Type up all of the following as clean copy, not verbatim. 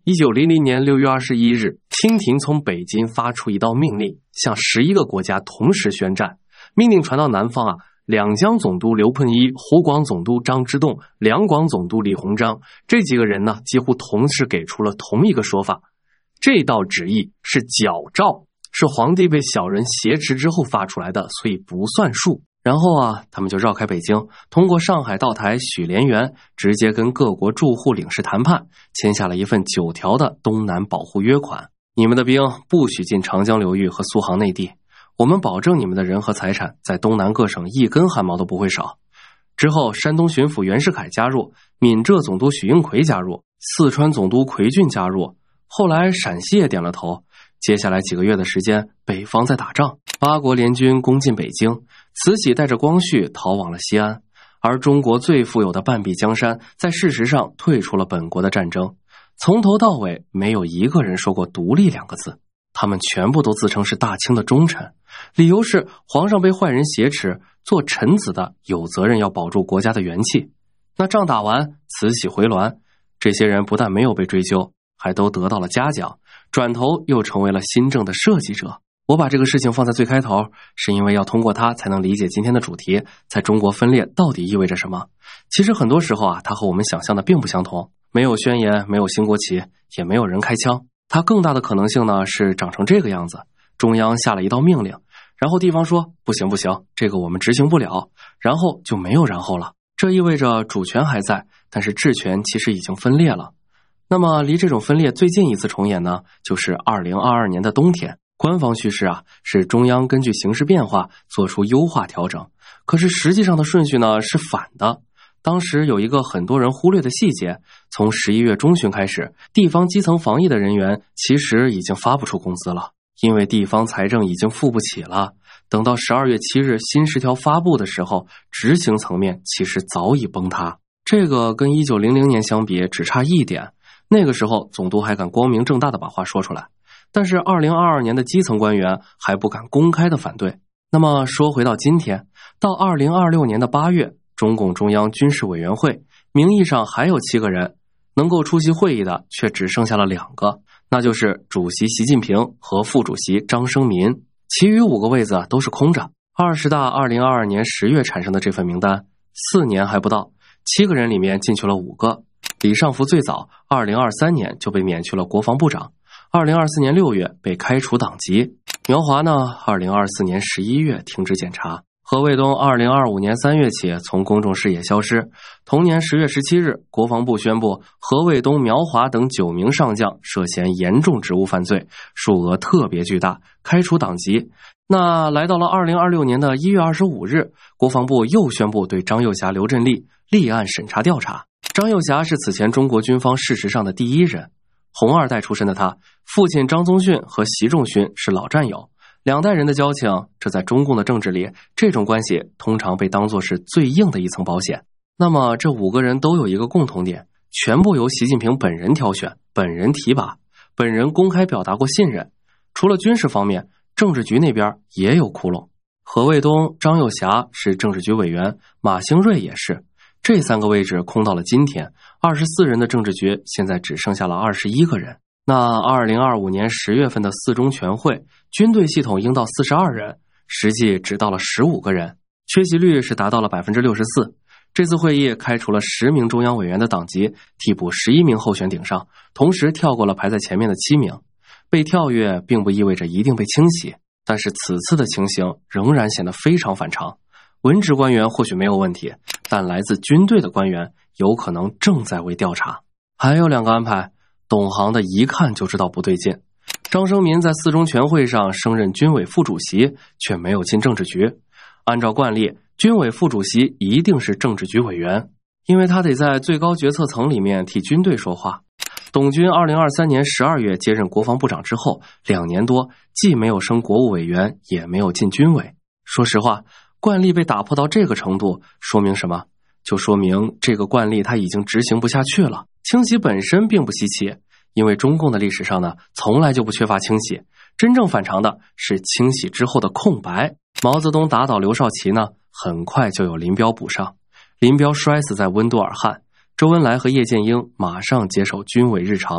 1900年6月21日，清廷从北京发出一道命令，向11个国家同时宣战。命令传到南方两江总督刘碰一、湖广总督张之洞、两广总督李鸿章这几个人呢，几乎同时给出了同一个说法。这道旨意是矫诏，是皇帝被小人挟持之后发出来的，所以不算数。然后他们就绕开北京，通过上海道台许连元，直接跟各国驻沪领事谈判，签下了一份9条的东南保护约款。你们的兵不许进长江流域和苏杭内地，我们保证你们的人和财产在东南各省一根汗毛都不会少。之后，山东巡抚袁世凯加入，闽浙总督许应奎加入，四川总督奎俊加入，后来陕西也点了头。接下来几个月的时间，北方在打仗，8国联军攻进北京，慈禧带着光绪逃往了西安，而中国最富有的半壁江山在事实上退出了本国的战争，从头到尾没有一个人说过独立2个字，他们全部都自称是大清的忠臣，理由是皇上被坏人挟持，做臣子的有责任要保住国家的元气。那仗打完，慈禧回銮，这些人不但没有被追究，还都得到了嘉奖，转头又成为了新政的设计者。我把这个事情放在最开头，是因为要通过它才能理解今天的主题，在中国分裂到底意味着什么。其实很多时候它和我们想象的并不相同，没有宣言，没有新国旗，也没有人开枪。它更大的可能性呢，是长成这个样子，中央下了一道命令，然后地方说不行，这个我们执行不了，然后就没有然后了。这意味着主权还在，但是治权其实已经分裂了。那么离这种分裂最近一次重演呢，就是2022年的冬天。官方叙事是中央根据形势变化做出优化调整，可是实际上的顺序呢是反的。当时有一个很多人忽略的细节，从11月中旬开始，地方基层防疫的人员其实已经发不出工资了，因为地方财政已经付不起了。等到12月7日新10条发布的时候，执行层面其实早已崩塌。这个跟1900年相比只差一点，那个时候总督还敢光明正大的把话说出来，但是2022年的基层官员还不敢公开的反对。那么说回到今天，到2026年的8月，中共中央军事委员会名义上还有7个人，能够出席会议的却只剩下了2个，那就是主席习近平和副主席张生民，其余5个位子都是空着。20大2022年10月产生的这份名单，4年还不到，7个人里面进去了5个。李尚福最早2023年就被免去了国防部长，2024年6月被开除党籍。苗华呢，2024年11月停止检查。何卫东2025年3月起从公众视野消失。同年10月17日，国防部宣布何卫东、苗华等9名上将涉嫌严重职务犯罪，数额特别巨大，开除党籍。那来到了2026年的1月25日，国防部又宣布对张幼霞、刘振立立案审查调查。张幼霞是此前中国军方事实上的第一人，红2代出身的他，父亲张宗逊和习仲勋是老战友，2代人的交情，这在中共的政治里，这种关系通常被当作是最硬的一层保险。那么这5个人都有一个共同点，全部由习近平本人挑选，本人提拔，本人公开表达过信任。除了军事方面，政治局那边也有窟窿。何卫东、张幼霞是政治局委员，马兴瑞也是。这3个位置空到了今天，24人的政治局现在只剩下了21个人。那2025年10月份的4中全会，军队系统应到42人，实际只到了15个人，缺席率是达到了 64%。这次会议开除了10名中央委员的党籍，替补11名候选顶上，同时跳过了排在前面的7名。被跳跃并不意味着一定被清洗，但是此次的情形仍然显得非常反常。文职官员或许没有问题，但来自军队的官员有可能正在为调查。还有2个安排，懂行的一看就知道不对劲。张生民在4中全会上升任军委副主席，却没有进政治局。按照惯例，军委副主席一定是政治局委员，因为他得在最高决策层里面替军队说话。董军2023年12月接任国防部长之后，2年多既没有升国务委员，也没有进军委。说实话，惯例被打破到这个程度，说明什么？就说明这个惯例它已经执行不下去了。清洗本身并不稀奇，因为中共的历史上呢，从来就不缺乏清洗。真正反常的是清洗之后的空白。毛泽东打倒刘少奇呢，很快就有林彪补上。林彪摔死在温都尔汗，周恩来和叶剑英马上接手军委日常。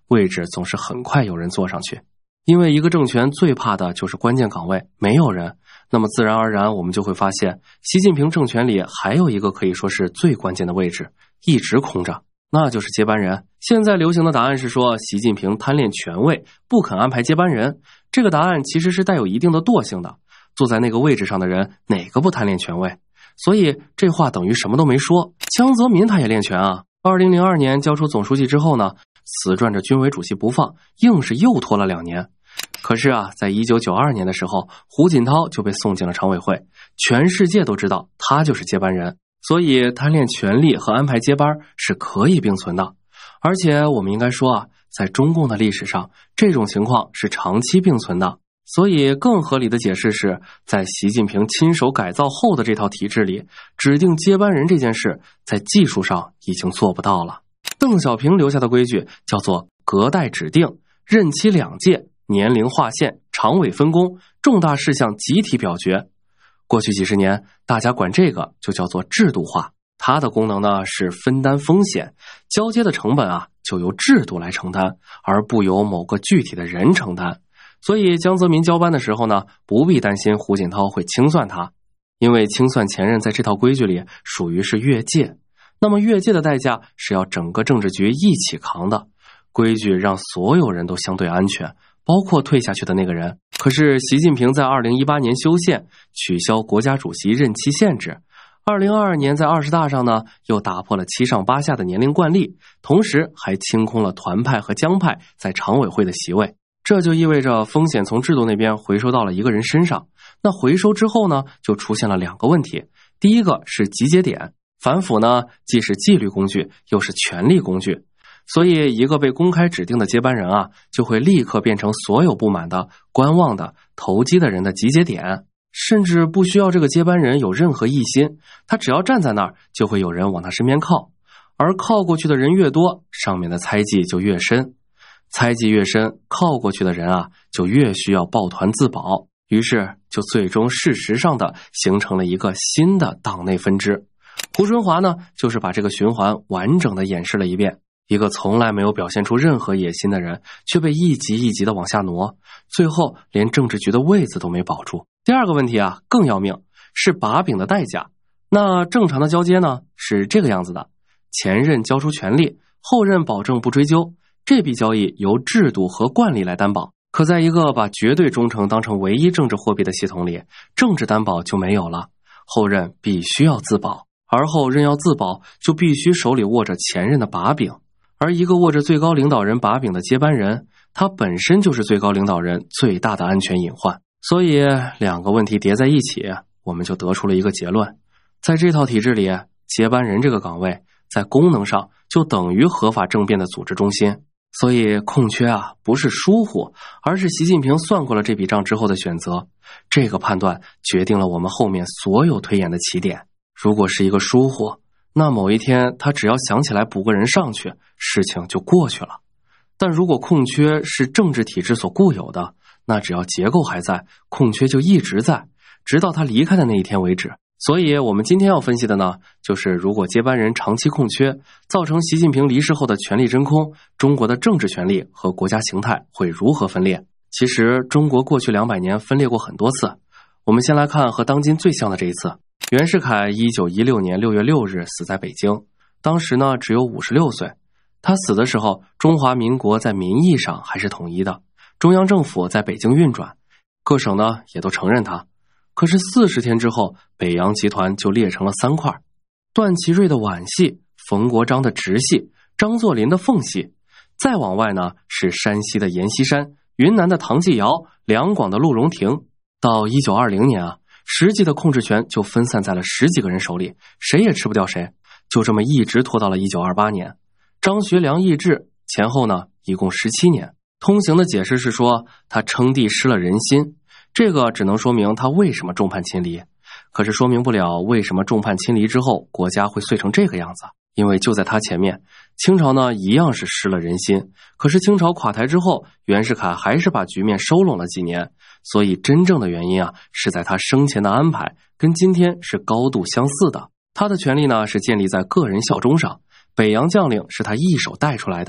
位置总是很快有人坐上去。因为一个政权最怕的就是关键岗位没有人，那么自然而然我们就会发现，习近平政权里还有一个可以说是最关键的位置一直空着，那就是接班人。现在流行的答案是说习近平贪恋权位，不肯安排接班人。这个答案其实是带有一定的惰性的，坐在那个位置上的人哪个不贪恋权位？所以这话等于什么都没说。江泽民他也恋权啊，2002年交出总书记之后呢，死拽着军委主席不放，硬是又拖了2年。可是啊，在1992年的时候，胡锦涛就被送进了常委会，全世界都知道他就是接班人。所以贪恋权力和安排接班是可以并存的。而且我们应该说啊，在中共的历史上，这种情况是长期并存的。所以更合理的解释是，在习近平亲手改造后的这套体制里，指定接班人这件事在技术上已经做不到了。邓小平留下的规矩叫做隔代指定、任期2届、年龄划线、常委分工、重大事项集体表决。过去几十年，大家管这个就叫做制度化。它的功能呢是分担风险，交接的成本啊就由制度来承担，而不由某个具体的人承担。所以江泽民交班的时候呢，不必担心胡锦涛会清算他，因为清算前任在这套规矩里属于是越界。那么越界的代价是要整个政治局一起扛的。规矩让所有人都相对安全，包括退下去的那个人。可是习近平在2018年修宪，取消国家主席任期限制。2022年在20大上呢，又打破了7上8下的年龄惯例，同时还清空了团派和江派在常委会的席位。这就意味着风险从制度那边回收到了一个人身上。那回收之后呢，就出现了2个问题。第一个是集结点，反腐呢既是纪律工具，又是权力工具。所以一个被公开指定的接班人啊，就会立刻变成所有不满的、观望的、投机的人的集结点，甚至不需要这个接班人有任何异心，他只要站在那儿，就会有人往他身边靠，而靠过去的人越多，上面的猜忌就越深，猜忌越深，靠过去的人啊，就越需要抱团自保，于是就最终事实上的形成了一个新的党内分支。胡春华呢，就是把这个循环完整的演示了一遍。一个从来没有表现出任何野心的人，却被一级一级的往下挪，最后连政治局的位子都没保住。第二个问题啊，更要命，是把柄的代价。那正常的交接呢，是这个样子的：前任交出权力，后任保证不追究，这笔交易由制度和惯例来担保。可在一个把绝对忠诚当成唯一政治货币的系统里，政治担保就没有了，后任必须要自保，而后任要自保，就必须手里握着前任的把柄。而一个握着最高领导人把柄的接班人，他本身就是最高领导人最大的安全隐患。所以2个问题叠在一起，我们就得出了一个结论：在这套体制里，接班人这个岗位在功能上就等于合法政变的组织中心。所以空缺啊，不是疏忽，而是习近平算过了这笔账之后的选择。这个判断决定了我们后面所有推演的起点。如果是一个疏忽，那某一天他只要想起来补个人上去，事情就过去了。但如果空缺是政治体制所固有的，那只要结构还在，空缺就一直在，直到他离开的那一天为止。所以我们今天要分析的呢，就是如果接班人长期空缺，造成习近平离世后的权力真空，中国的政治权力和国家形态会如何分裂。其实中国过去200年分裂过很多次，我们先来看和当今最像的这一次。袁世凯1916年6月6日死在北京，当时呢只有56岁。他死的时候，中华民国在名义上还是统一的，中央政府在北京运转，各省呢也都承认他。可是40天之后，北洋集团就裂成了3块，段祺瑞的皖系、冯国璋的直系、张作霖的奉系，再往外呢是山西的阎锡山、云南的唐继尧、两广的陆荣廷。到1920年啊，实际的控制权就分散在了10几个人手里，谁也吃不掉谁，就这么一直拖到了1928年。张学良易帜前后呢一共17年。通行的解释是说他称帝失了人心，这个只能说明他为什么众叛亲离，可是说明不了为什么众叛亲离之后国家会碎成这个样子。因为就在他前面，清朝呢一样是失了人心，可是清朝垮台之后，袁世凯还是把局面收拢了几年，所以真正的原因啊是在他生前的安排跟今天是高度相似的。他的权力呢是建立在个人效忠上，北洋将领是他一手带出来的，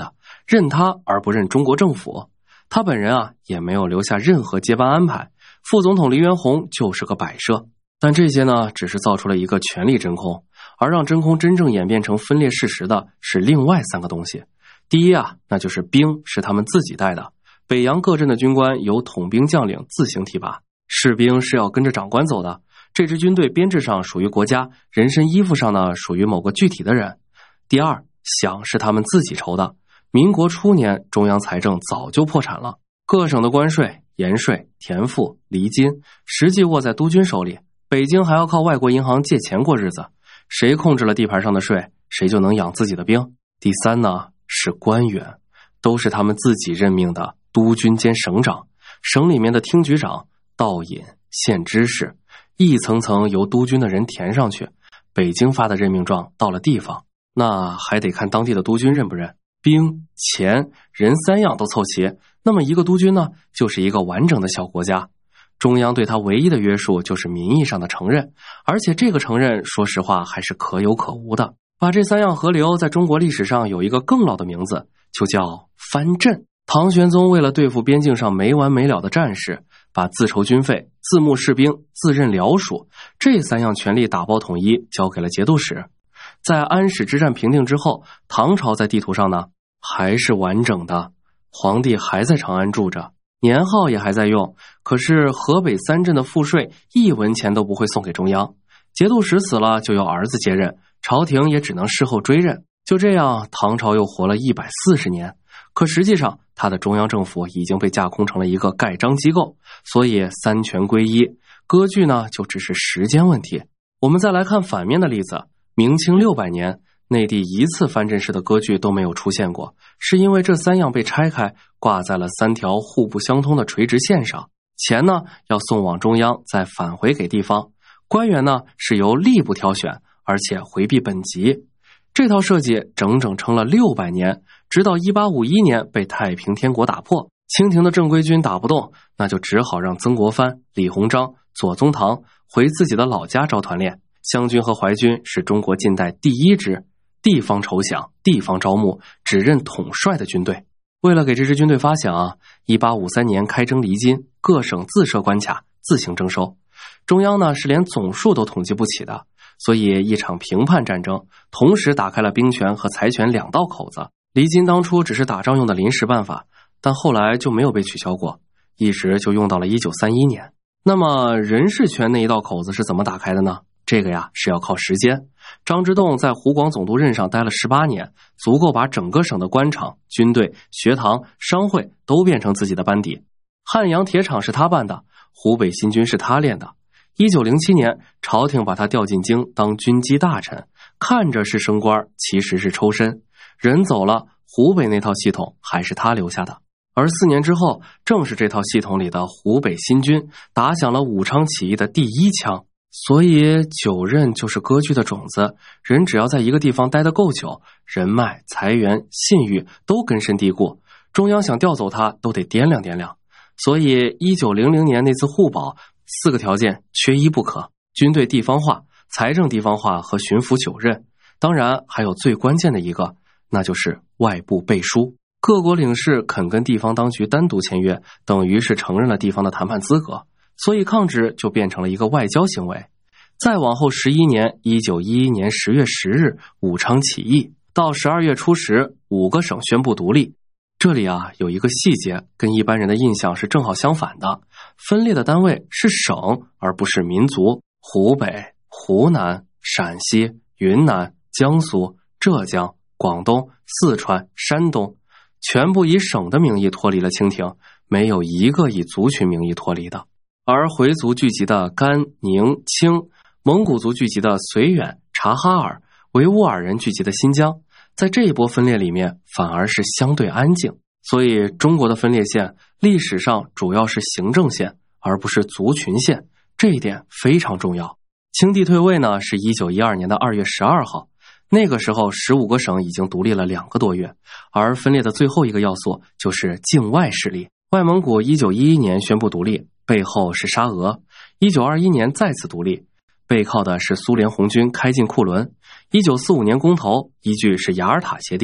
认他而不认中国政府。他本人啊也没有留下任何接班安排，副总统黎元洪就是个摆设。但这些呢，只是造出了一个权力真空，而让真空真正演变成分裂事实的是另外3个东西。第一啊，那就是兵是他们自己带的，北洋各镇的军官由统兵将领自行提拔，士兵是要跟着长官走的。这支军队编制上属于国家，人身依附上呢属于某个具体的人。第二，饷是他们自己筹的。民国初年，中央财政早就破产了，各省的关税、盐税、田赋、厘金实际握在督军手里，北京还要靠外国银行借钱过日子。谁控制了地盘上的税，谁就能养自己的兵。第三呢，是官员，都是他们自己任命的督军兼省长，省里面的厅局长、道尹、县知事，一层层由督军的人填上去。北京发的任命状到了地方，那还得看当地的督军认不认。兵、钱、人3样都凑齐，那么一个督军呢，就是一个完整的小国家。中央对他唯一的约束就是名义上的承认，而且这个承认说实话还是可有可无的。把这3样合流，在中国历史上有一个更老的名字，就叫藩镇。唐玄宗为了对付边境上没完没了的战事，把自筹军费、自募士兵、自任僚属这3样权力打包统一交给了节度使。在安史之战平定之后，唐朝在地图上呢还是完整的，皇帝还在长安住着，年号也还在用，可是河北3镇的赋税1文钱都不会送给中央。节度使死了就由儿子接任，朝廷也只能事后追认。就这样，唐朝又活了140年。可实际上，他的中央政府已经被架空成了一个盖章机构，所以3权归一，割据呢就只是时间问题。我们再来看反面的例子，明清600年，内地一次藩镇式的割据都没有出现过，是因为这3样被拆开，挂在了3条互不相通的垂直线上。钱呢要送往中央，再返回给地方；官员呢是由吏部挑选，而且回避本级。这套设计整整撑了600年，直到1851年被太平天国打破，清廷的正规军打不动，那就只好让曾国藩、李鸿章、左宗棠回自己的老家招团练。湘军和淮军是中国近代第1支地方筹饷、地方招募、只认统帅的军队。为了给这支军队发饷1853年开征厘金，各省自设关卡，自行征收。中央呢是连总数都统计不起的，所以一场平叛战争同时打开了兵权和财权2道口子。厘金当初只是打仗用的临时办法，但后来就没有被取消过，一直就用到了1931年。那么人事权那一道口子是怎么打开的呢？这个呀是要靠时间。张之洞在湖广总督任上待了18年，足够把整个省的官场、军队、学堂、商会都变成自己的班底。汉阳铁厂是他办的，湖北新军是他练的。1907年，朝廷把他调进京当军机大臣，看着是升官，其实是抽身。人走了，湖北那套系统还是他留下的。而4年之后，正是这套系统里的湖北新军打响了武昌起义的第1枪。所以9任就是割据的种子，人只要在一个地方待得够久，人脉、财源、信誉都根深蒂固，中央想调走他都得掂量掂量。所以1900年那次互保，4个条件缺一不可：军队地方化、财政地方化和巡抚9任。当然还有最关键的一个，那就是外部背书。各国领事肯跟地方当局单独签约，等于是承认了地方的谈判资格，所以抗旨就变成了一个外交行为。再往后11年，1911年10月10日武昌起义，到12月初10，5个省宣布独立。这里有一个细节跟一般人的印象是正好相反的，分裂的单位是省而不是民族。湖北、湖南、陕西、云南、江苏、浙江、广东、四川、山东全部以省的名义脱离了清廷，没有一个以族群名义脱离的。而回族聚集的甘、宁、清，蒙古族聚集的绥远、察哈尔，维吾尔人聚集的新疆，在这一波分裂里面反而是相对安静。所以中国的分裂线历史上主要是行政线，而不是族群线，这一点非常重要。清帝退位呢是1912年的2月12号，那个时候15个省已经独立了2个多月，而分裂的最后一个要素就是境外势力。外蒙古1911年宣布独立，背后是沙俄；1921年再次独立，背靠的是苏联红军开进库伦；1945年公投，依据是雅尔塔协定。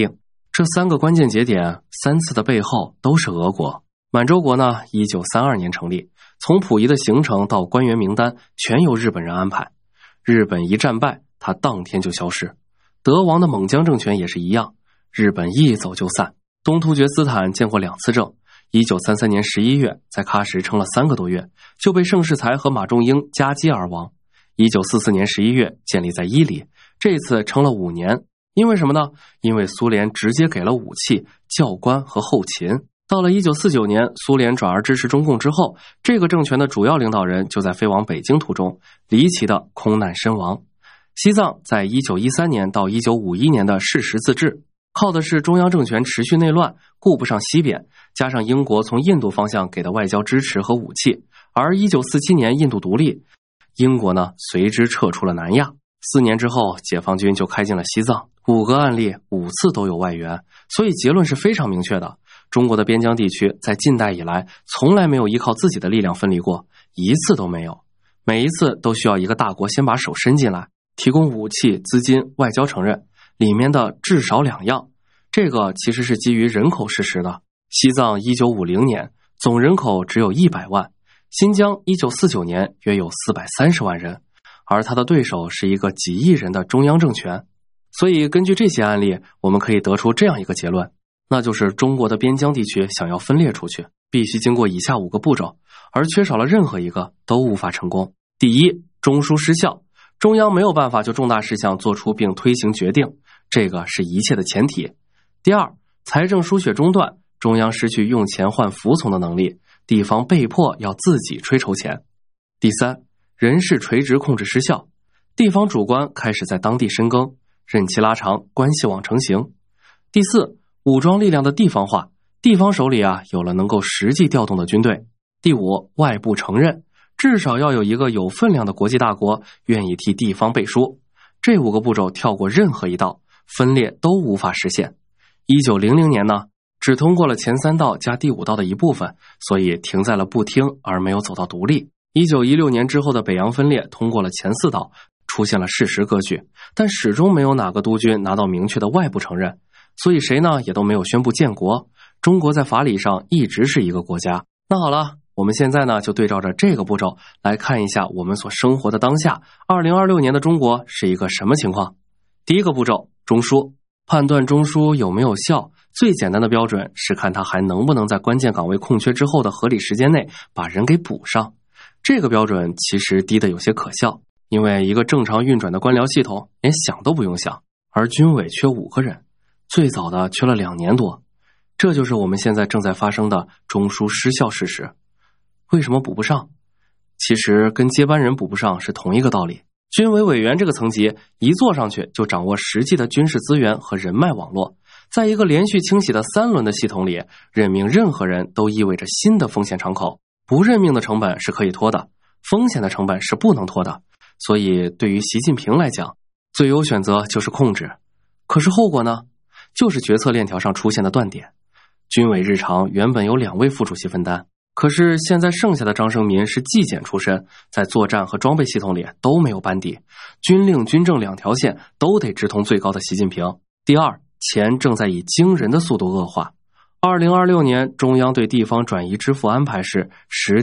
这3个关键节点3次的背后都是俄国。满洲国呢1932年成立，从溥仪的行程到官员名单全由日本人安排。日本一战败，他当天就消失。德王的猛将政权也是一样，日本一走就散。东突厥斯坦建过2次政，1933年11月在喀什撑了3个多月，就被盛世才和马仲英夹击而亡。1944年11月建立在伊犁，这次撑了5年。因为什么呢？因为苏联直接给了武器、教官和后勤。到了1949年，苏联转而支持中共之后，这个政权的主要领导人就在飞往北京途中离奇的空难身亡。西藏在1913年到1951年的世10自治，靠的是中央政权持续内乱，顾不上西边，加上英国从印度方向给的外交支持和武器。而1947年印度独立，英国呢随之撤出了南亚。4年之后，解放军就开进了西藏，5个案例5次都有外援，所以结论是非常明确的。中国的边疆地区在近代以来从来没有依靠自己的力量分离过，一次都没有。每一次都需要一个大国先把手伸进来，提供武器、资金、外交承认，里面的至少2样。这个其实是基于人口事实的。西藏1950年总人口只有100万，新疆1949年约有430万人，而他的对手是一个几亿人的中央政权。所以根据这些案例，我们可以得出这样一个结论，那就是中国的边疆地区想要分裂出去，必须经过以下5个步骤，而缺少了任何一个都无法成功。第一，中枢失效，中央没有办法就重大事项做出并推行决定，这个是一切的前提。第二，财政输血中断，中央失去用钱换服从的能力，地方被迫要自己吹筹钱。第三，人事垂直控制失效，地方主官开始在当地深耕，任期拉长，关系网成型。第四，武装力量的地方化，地方手里有了能够实际调动的军队。第五，外部承认，至少要有一个有分量的国际大国愿意替地方背书。这5个步骤跳过任何一道，分裂都无法实现。1900年呢，只通过了前3道加第5道的一部分，所以停在了不听而没有走到独立。1916年之后的北洋分裂通过了前4道，出现了事实割据，但始终没有哪个督军拿到明确的外部承认，所以谁呢也都没有宣布建国。中国在法理上一直是一个国家。那好了，我们现在呢就对照着这个步骤来看一下我们所生活的当下，2026年的中国是一个什么情况。第一个步骤，中枢。判断中枢有没有效，最简单的标准是看它还能不能在关键岗位空缺之后的合理时间内把人给补上。这个标准其实低得有些可笑，因为一个正常运转的官僚系统连想都不用想，而军委缺5个人，最早的缺了2年多。这就是我们现在正在发生的中枢失效事实。为什么补不上？其实跟接班人补不上是同一个道理。军委委员这个层级一坐上去就掌握实际的军事资源和人脉网络，在一个连续清洗的3轮的系统里，任命任何人都意味着新的风险敞口，不任命的成本是可以拖的，风险的成本是不能拖的。所以对于习近平来讲，最优选择就是控制。可是后果呢？就是决策链条上出现的断点。军委日常原本有2位副主席分担，可是现在剩下的张生民是纪检出身，在作战和装备系统里都没有班底，军令军政2条线都得直通最高的习近平。第二，钱正在以惊人的速度恶化。2026年中央对地方转移支付安排是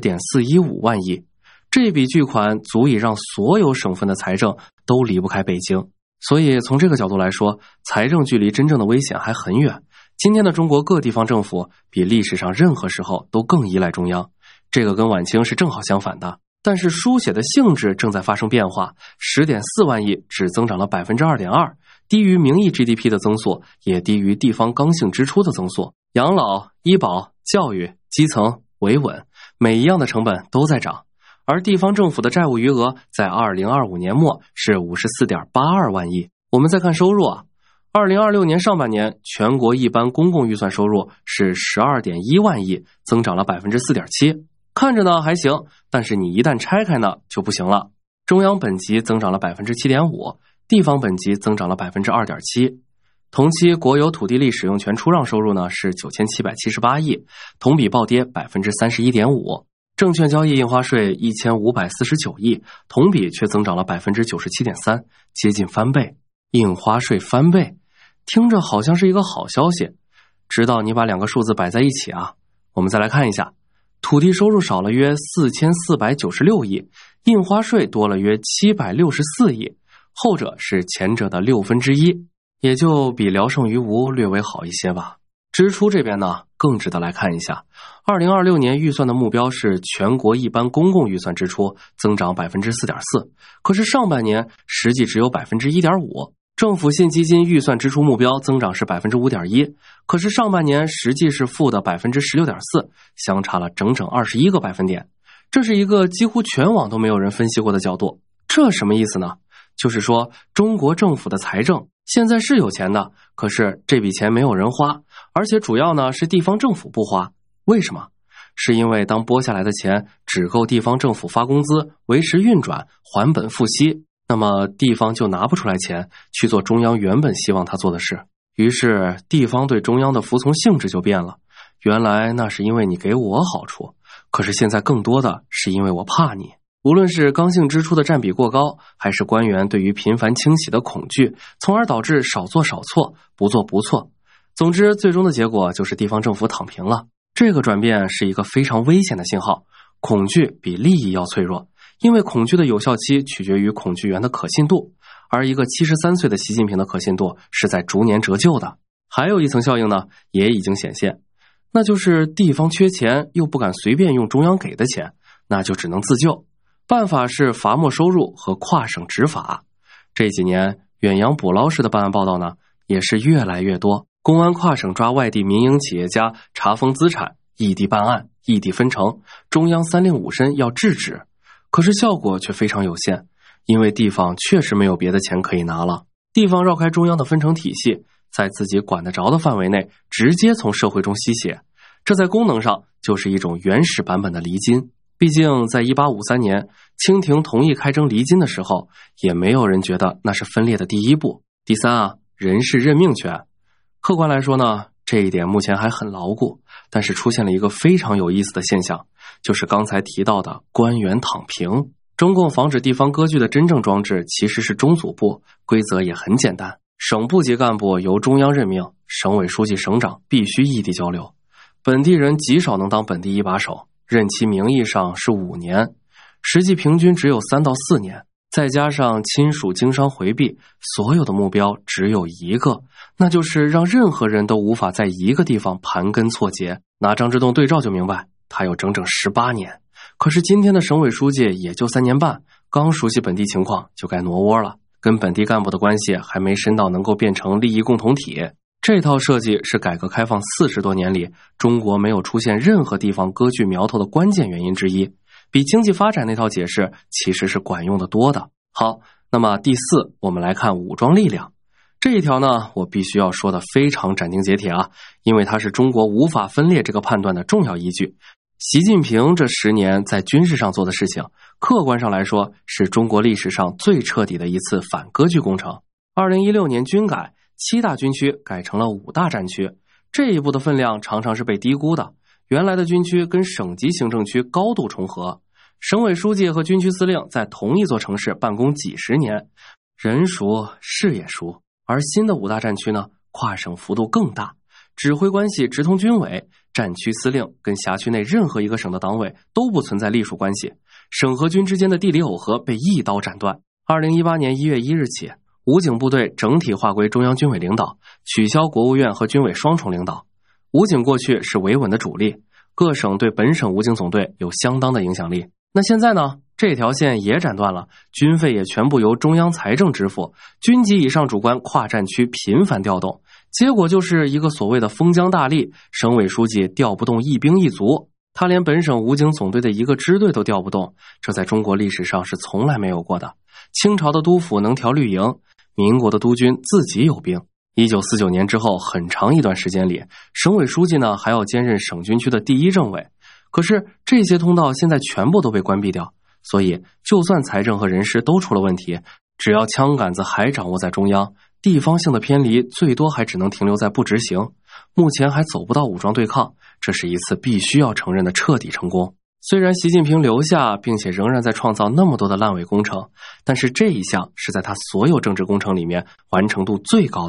10.415 万亿，这笔巨款足以让所有省份的财政都离不开北京。所以从这个角度来说，财政距离真正的危险还很远。今天的中国各地方政府比历史上任何时候都更依赖中央，这个跟晚清是正好相反的。但是书写的性质正在发生变化， 10.4 万亿只增长了 2.2%， 低于名义 GDP 的增速，也低于地方刚性支出的增速。养老、医保、教育、基层、维稳，每一样的成本都在涨。而地方政府的债务余额在2025年末是 54.82 万亿。我们再看收入2026年上半年全国一般公共预算收入是 12.1 万亿，增长了 4.7%。 看着呢还行，但是你一旦拆开呢就不行了。中央本级增长了 7.5%， 地方本级增长了 2.7%。 同期国有土地利使用权出让收入呢是 9778亿，同比暴跌 31.5%。证券交易印花税1549亿，同比却增长了 97.3%， 接近翻倍。印花税翻倍， 听着好像是一个好消息。直到你把两个数字摆在一起啊，我们再来看一下，土地收入少了约4496亿，印花税多了约764亿，后者是前者的1/6，也就比聊胜于无略微好一些吧。支出这边呢，更值得来看一下。2026年预算的目标是全国一般公共预算支出增长 4.4%， 可是上半年实际只有 1.5%。政府现基金预算支出目标增长是 5.1%， 可是上半年实际是负的 16.4%， 相差了整整21个百分点。这是一个几乎全网都没有人分析过的角度。这什么意思呢？就是说中国政府的财政现在是有钱的，可是这笔钱没有人花，而且主要呢是地方政府不花。为什么？是因为当拨下来的钱只够地方政府发工资、维持运转、还本付息，那么地方就拿不出来钱去做中央原本希望他做的事。于是地方对中央的服从性质就变了。原来那是因为你给我好处，可是现在更多的是因为我怕你。无论是刚性支出的占比过高，还是官员对于频繁清洗的恐惧，从而导致少做少错，不做不错。总之最终的结果就是地方政府躺平了。这个转变是一个非常危险的信号，恐惧比利益要脆弱，因为恐惧的有效期取决于恐惧源的可信度，而一个73岁的习近平的可信度是在逐年折旧的。还有一层效应呢，也已经显现，那就是地方缺钱又不敢随便用中央给的钱，那就只能自救。办法是罚没收入和跨省执法。这几年远洋捕捞式的办案报道呢，也是越来越多。公安跨省抓外地民营企业家，查封资产，异地办案，异地分成，中央3令5申要制止。可是效果却非常有限，因为地方确实没有别的钱可以拿了。地方绕开中央的分成体系，在自己管得着的范围内直接从社会中吸血，这在功能上就是一种原始版本的离金。毕竟在1853年清廷同意开征离金的时候，也没有人觉得那是分裂的第一步。第三啊，人事任命权。客观来说呢，这一点目前还很牢固，但是出现了一个非常有意思的现象，就是刚才提到的官员躺平。中共防止地方割据的真正装置其实是中组部，规则也很简单，省部级干部由中央任命，省委书记省长必须异地交流，本地人极少能当本地一把手，任期名义上是5年，实际平均只有3到4年，再加上亲属经商回避，所有的目标只有一个，那就是让任何人都无法在一个地方盘根错节。拿张之洞对照就明白，他有整整18年。可是今天的省委书记也就3年半，刚熟悉本地情况就该挪窝了，跟本地干部的关系还没深到能够变成利益共同体。这套设计是改革开放40多年里中国没有出现任何地方割据苗头的关键原因之一，比经济发展那套解释其实是管用的多的。好，那么第4，我们来看武装力量。这一条呢，我必须要说的非常斩钉截铁啊，因为它是中国无法分裂这个判断的重要依据。习近平这10年在军事上做的事情，客观上来说是中国历史上最彻底的一次反割据工程。2016年军改，7大军区改成了5大战区，这一步的分量常常是被低估的。原来的军区跟省级行政区高度重合，省委书记和军区司令在同一座城市办公几十年，人熟事也熟。而新的5大战区呢，跨省幅度更大，指挥关系直通军委，战区司令跟辖区内任何一个省的党委都不存在隶属关系，省和军之间的地理耦合被一刀斩断。2018年1月1日起，武警部队整体划归中央军委领导，取消国务院和军委双重领导。武警过去是维稳的主力，各省对本省武警总队有相当的影响力。那现在呢，这条线也斩断了，军费也全部由中央财政支付，军级以上主官跨战区频繁调动，结果就是一个所谓的封疆大吏，省委书记调不动一兵一卒，他连本省武警总队的一个支队都调不动，这在中国历史上是从来没有过的。清朝的督府能调绿营，民国的督军自己有兵。1949年之后很长一段时间里，省委书记呢还要兼任省军区的第1政委，可是这些通道现在全部都被关闭掉，所以就算财政和人事都出了问题，只要枪杆子还掌握在中央，地方性的偏离最多还只能停留在不执行，目前还走不到武装对抗，这是一次必须要承认的彻底成功。虽然习近平留下并且仍然在创造那么多的烂尾工程，但是这一项是在他所有政治工程里面完成度最高的。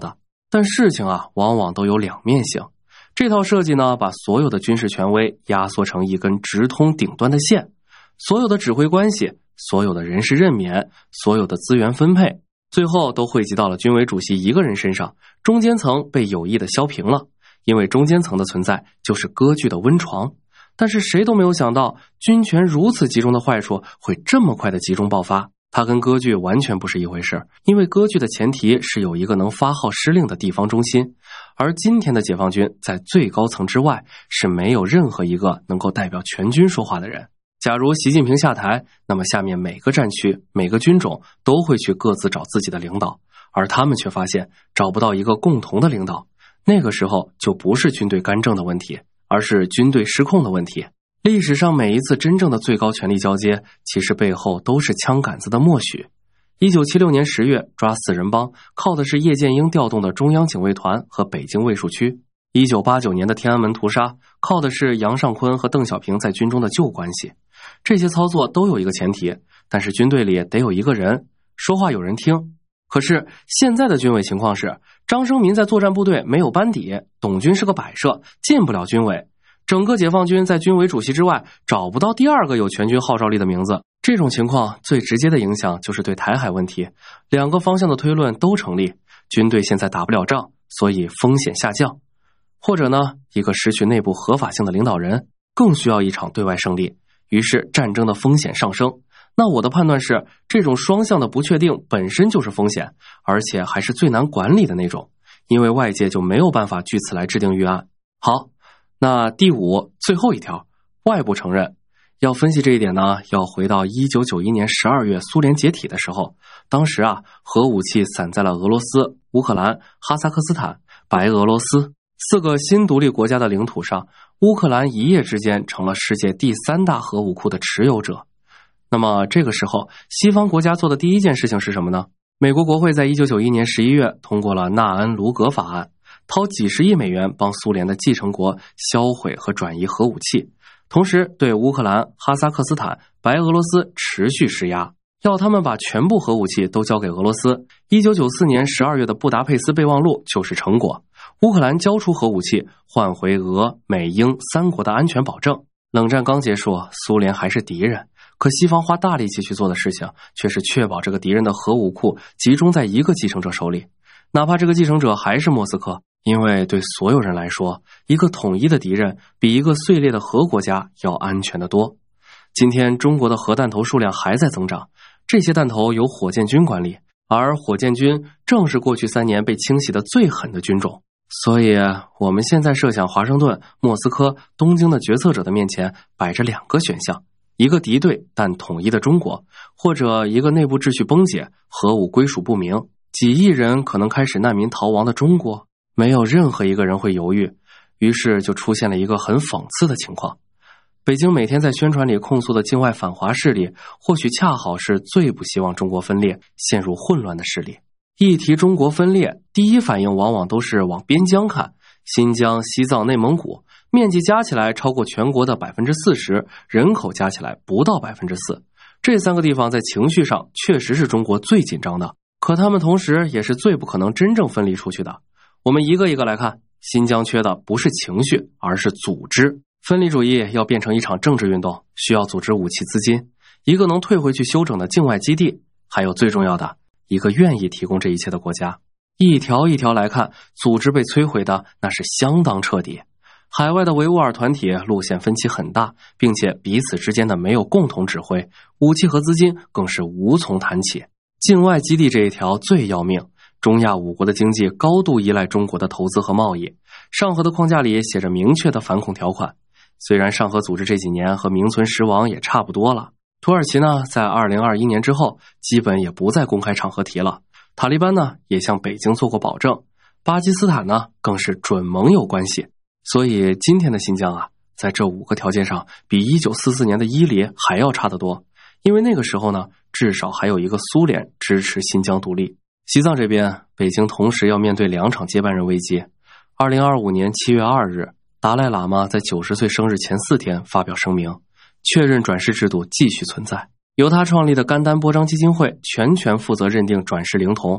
但事情啊，往往都有两面性。这套设计呢，把所有的军事权威压缩成一根直通顶端的线，所有的指挥关系，所有的人事任免，所有的资源分配，最后都汇集到了军委主席一个人身上，中间层被有意的削平了。因为中间层的存在就是割据的温床。但是谁都没有想到，军权如此集中的坏处会这么快的集中爆发。它跟割据完全不是一回事，因为割据的前提是有一个能发号施令的地方中心，而今天的解放军在最高层之外是没有任何一个能够代表全军说话的人。假如习近平下台，那么下面每个战区、每个军种都会去各自找自己的领导，而他们却发现找不到一个共同的领导。那个时候就不是军队干政的问题，而是军队失控的问题。历史上每一次真正的最高权力交接，其实背后都是枪杆子的默许。1976年10月抓4人帮，靠的是叶剑英调动的中央警卫团和北京卫戍区。1989年的天安门屠杀，靠的是杨尚昆和邓小平在军中的旧关系。这些操作都有一个前提，但是军队里得有一个人说话有人听。可是现在的军委情况是，张生民在作战部队没有班底，董军是个摆设，进不了军委。整个解放军在军委主席之外找不到第二个有全军号召力的名字。这种情况最直接的影响就是对台海问题，两个方向的推论都成立。军队现在打不了仗，所以风险下降。或者呢，一个失去内部合法性的领导人更需要一场对外胜利，于是战争的风险上升。那我的判断是，这种双向的不确定本身就是风险，而且还是最难管理的那种，因为外界就没有办法据此来制定预案。好，那第5最后一条，外部承认。要分析这一点呢，要回到1991年12月苏联解体的时候，当时啊，核武器散在了俄罗斯、乌克兰、哈萨克斯坦、白俄罗斯4个新独立国家的领土上。乌克兰一夜之间成了世界第3大核武库的持有者。那么这个时候，西方国家做的第一件事情是什么呢？美国国会在1991年11月通过了纳恩卢格法案，掏几十亿美元帮苏联的继承国销毁和转移核武器，同时对乌克兰、哈萨克斯坦、白俄罗斯持续施压，要他们把全部核武器都交给俄罗斯。1994年12月的布达佩斯备忘录就是成果。乌克兰交出核武器，换回俄、美、英3国的安全保证。冷战刚结束，苏联还是敌人，可西方花大力气去做的事情，却是确保这个敌人的核武库集中在一个继承者手里，哪怕这个继承者还是莫斯科。因为对所有人来说，一个统一的敌人比一个碎裂的核国家要安全得多。今天中国的核弹头数量还在增长，这些弹头由火箭军管理，而火箭军正是过去3年被清洗的最狠的军种。所以我们现在设想华盛顿、莫斯科、东京的决策者的面前摆着2个选项，一个敌对但统一的中国，或者一个内部秩序崩解、核武归属不明、几亿人可能开始难民逃亡的中国。没有任何一个人会犹豫，于是就出现了一个很讽刺的情况。北京每天在宣传里控诉的境外反华势力，或许恰好是最不希望中国分裂、陷入混乱的势力。一提中国分裂，第一反应往往都是往边疆看，新疆、西藏、内蒙古，面积加起来超过全国的 40%， 人口加起来不到 4%。 这3个地方在情绪上确实是中国最紧张的，可他们同时也是最不可能真正分离出去的。我们一个一个来看，新疆缺的不是情绪，而是组织。分离主义要变成一场政治运动，需要组织武器资金，一个能退回去休整的境外基地，还有最重要的，一个愿意提供这一切的国家。一条一条来看，组织被摧毁的那是相当彻底。海外的维吾尔团体路线分歧很大，并且彼此之间的没有共同指挥，武器和资金更是无从谈起。境外基地这一条最要命，中亚5国的经济高度依赖中国的投资和贸易，上合的框架里写着明确的反恐条款。虽然上合组织这几年和名存实亡也差不多了，土耳其呢，在2021年之后基本也不在公开场合提了，塔利班呢也向北京做过保证，巴基斯坦呢更是准盟友关系。所以今天的新疆啊，在这5个条件上比1944年的伊犁还要差得多，因为那个时候呢，至少还有一个苏联支持新疆独立。西藏这边，北京同时要面对2场接班人危机。2025年7月2日，达赖喇嘛在90岁生日前4天发表声明，确认转世制度继续存在，由他创立的甘丹波章基金会全权负责认定转世灵童。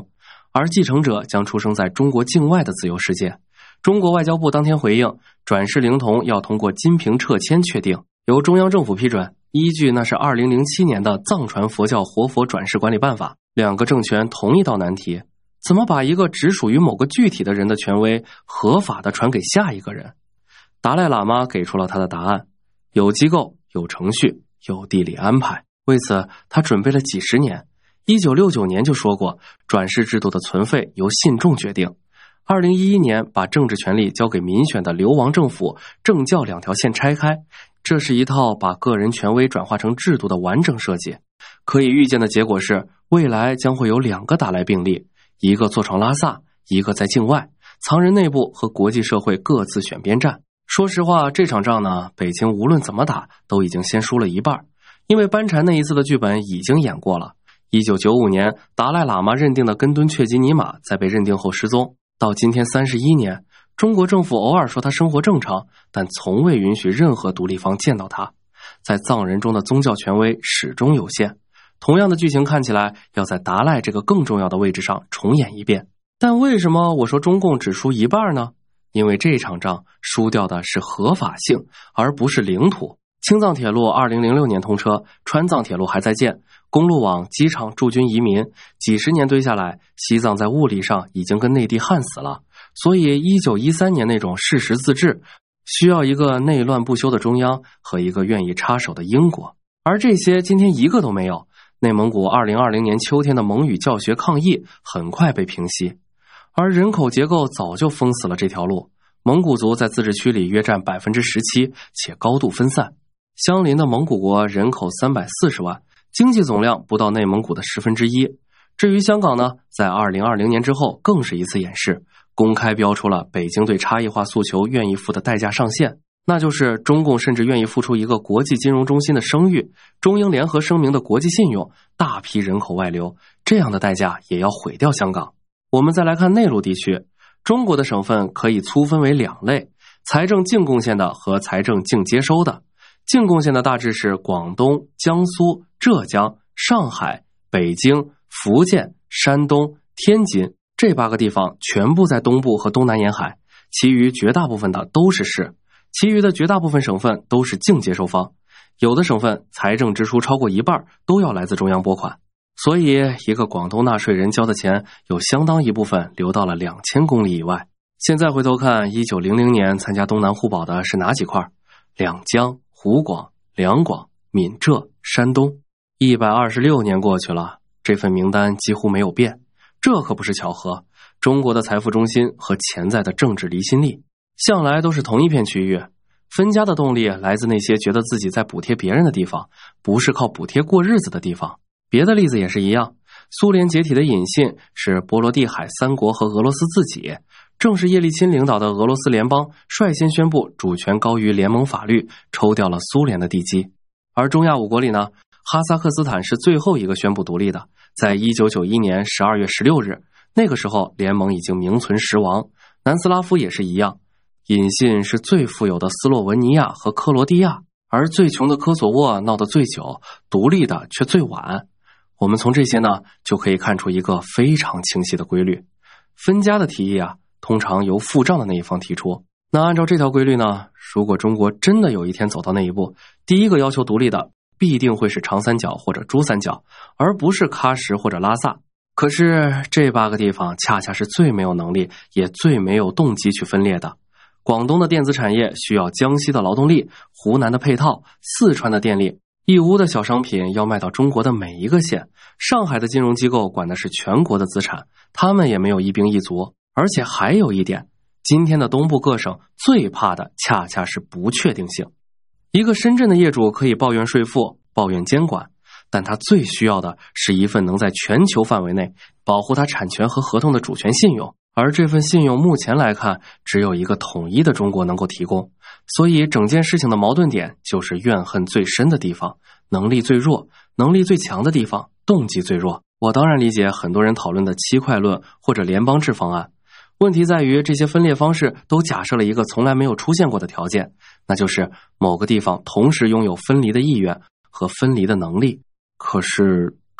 而继承者将出生在中国境外的自由世界。中国外交部当天回应，转世灵童要通过金瓶撤迁确定，由中央政府批准，依据那是2007年的藏传佛教活佛转世管理办法。两个政权同一道难题，怎么把一个只属于某个具体的人的权威合法的传给下一个人？达赖喇嘛给出了他的答案，有机构，有程序，有地理安排。为此他准备了几十年，1969年就说过，转世制度的存废由信众决定。2011年把政治权力交给民选的流亡政府，政教两条线拆开，这是一套把个人权威转化成制度的完整设计。可以预见的结果是，未来将会有2个达赖并立，一个坐床拉萨，一个在境外，藏人内部和国际社会各自选边站。说实话，这场仗呢，北京无论怎么打都已经先输了一半，因为班禅那一次的剧本已经演过了。1995年达赖喇嘛认定的根敦确吉尼玛在被认定后失踪，到今天31年，中国政府偶尔说他生活正常，但从未允许任何独立方见到他。在藏人中的宗教权威始终有限，同样的剧情看起来要在达赖这个更重要的位置上重演一遍。但为什么我说中共只输一半呢？因为这场仗输掉的是合法性，而不是领土。青藏铁路2006年通车，川藏铁路还在建，公路网、机场驻军移民，几十年堆下来，西藏在物理上已经跟内地焊死了。所以1913年那种事实自治，需要一个内乱不休的中央和一个愿意插手的英国，而这些今天一个都没有。内蒙古2020年秋天的蒙语教学抗议很快被平息，而人口结构早就封死了这条路。蒙古族在自治区里约占 17%， 且高度分散。相邻的蒙古国人口340万，经济总量不到内蒙古的1/10。至于香港呢，在2020年之后更是一次演示，公开标出了北京对差异化诉求愿意付的代价上限，那就是中共甚至愿意付出一个国际金融中心的声誉、中英联合声明的国际信用、大批人口外流，这样的代价也要毁掉香港。我们再来看内陆地区，中国的省份可以粗分为2类，财政净贡献的和财政净接收的。净贡献的大致是广东、江苏、浙江、上海、北京、福建、山东、天津这8个地方全部在东部和东南沿海，其余绝大部分的都是市，其余的绝大部分省份都是净接收方。有的省份财政支出超过一半都要来自中央拨款，所以一个广东纳税人交的钱有相当一部分流到了2000公里以外。现在回头看1900年参加东南互保的是哪几块？两江、湖广、两广、闽浙、山东。126年过去了，这份名单几乎没有变。这可不是巧合，中国的财富中心和潜在的政治离心力向来都是同一片区域。分家的动力来自那些觉得自己在补贴别人的地方，不是靠补贴过日子的地方。别的例子也是一样，苏联解体的引信是波罗的海3国和俄罗斯自己，正是叶利钦领导的俄罗斯联邦率先宣布主权高于联盟法律，抽调了苏联的地基。而中亚5国里呢，哈萨克斯坦是最后一个宣布独立的，在1991年12月16日，那个时候联盟已经名存实亡。南斯拉夫也是一样，引信是最富有的斯洛文尼亚和克罗地亚，而最穷的科索沃闹得最久，独立的却最晚。我们从这些呢，就可以看出一个非常清晰的规律。分家的提议啊，通常由付账的那一方提出。那按照这条规律呢，如果中国真的有一天走到那一步，第一个要求独立的必定会是长三角或者珠三角，而不是喀什或者拉萨。可是这8个地方恰恰是最没有能力也最没有动机去分裂的。广东的电子产业需要江西的劳动力，湖南的配套，四川的电力，义乌的小商品要卖到中国的每一个县，上海的金融机构管的是全国的资产，他们也没有一兵一卒。而且还有一点，今天的东部各省最怕的恰恰是不确定性。一个深圳的业主可以抱怨税负，抱怨监管，但他最需要的是一份能在全球范围内保护他产权和合同的主权信用，而这份信用目前来看，只有一个统一的中国能够提供。所以整件事情的矛盾点就是怨恨最深的地方，能力最弱，能力最强的地方，动机最弱。我当然理解很多人讨论的七块论或者联邦制方案，问题在于这些分裂方式都假设了一个从来没有出现过的条件，那就是某个地方同时拥有分离的意愿和分离的能力。可是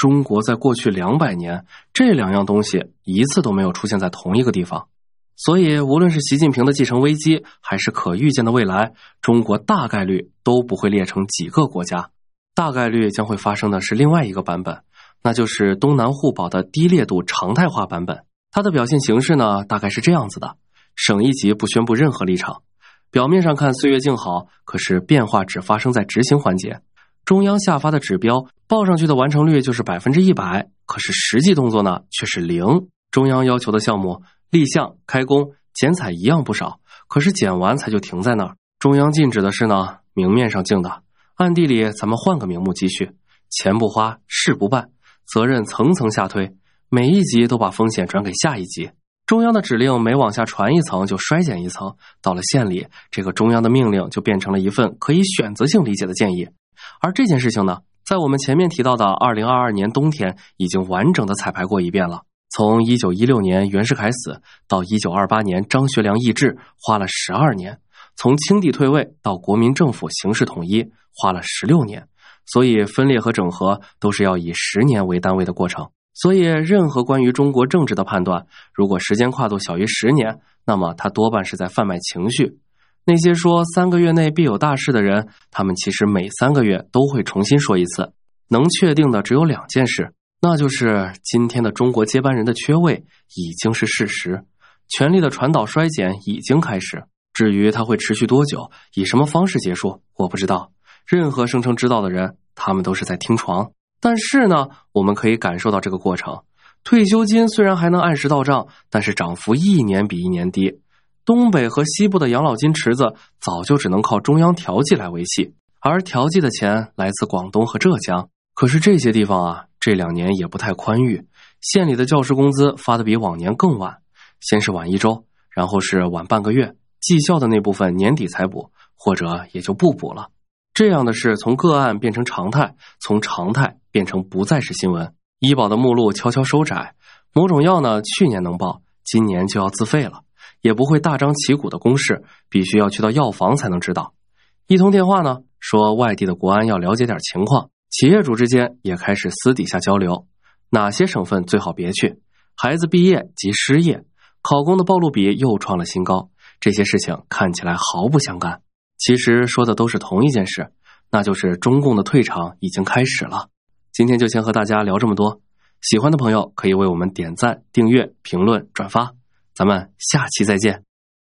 中国在过去200年，这2样东西一次都没有出现在同一个地方。所以无论是习近平的继承危机，还是可预见的未来，中国大概率都不会列成几个国家，大概率将会发生的是另外一个版本，那就是东南互保的低烈度常态化版本。它的表现形式呢，大概是这样子的：省一级不宣布任何立场，表面上看岁月静好，可是变化只发生在执行环节。中央下发的指标报上去的完成率就是100%，可是实际动作呢却是0。中央要求的项目立项、开工、剪彩一样不少，可是剪完才就停在那儿。中央禁止的是呢，明面上静的，暗地里咱们换个名目继续，钱不花，事不办，责任层层下推，每一级都把风险转给下一级。中央的指令每往下传一层就衰减一层，到了县里，这个中央的命令就变成了一份可以选择性理解的建议。而这件事情呢，在我们前面提到的2022年冬天已经完整的彩排过一遍了。从1916年袁世凯死到1928年张学良易帜，花了12年；从清帝退位到国民政府形式统一，花了16年。所以分裂和整合都是要以10年为单位的过程。所以任何关于中国政治的判断，如果时间跨度小于10年，那么它多半是在贩卖情绪。那些说3个月内必有大事的人，他们其实每3个月都会重新说一次。能确定的只有2件事，那就是今天的中国接班人的缺位已经是事实，权力的传导衰减已经开始。至于它会持续多久，以什么方式结束，我不知道。任何声称知道的人，他们都是在听床。但是呢，我们可以感受到这个过程。退休金虽然还能按时到账，但是涨幅一年比一年低。东北和西部的养老金池子早就只能靠中央调剂来维系，而调剂的钱来自广东和浙江。可是这些地方啊，这2年也不太宽裕，县里的教师工资发得比往年更晚，先是晚1周，然后是晚半个月，绩效的那部分年底才补，或者也就不补了。这样的事从个案变成常态，从常态变成不再是新闻。医保的目录悄悄收窄，某种药呢，去年能报，今年就要自费了，也不会大张旗鼓的公示，必须要去到药房才能知道。一通电话呢，说外地的国安要了解点情况，企业主之间也开始私底下交流，哪些省份最好别去，孩子毕业及失业，考公的暴露比又创了新高，这些事情看起来毫不相干，其实说的都是同一件事，那就是中共的退场已经开始了。今天就先和大家聊这么多，喜欢的朋友可以为我们点赞、订阅、评论、转发，咱们下期再见。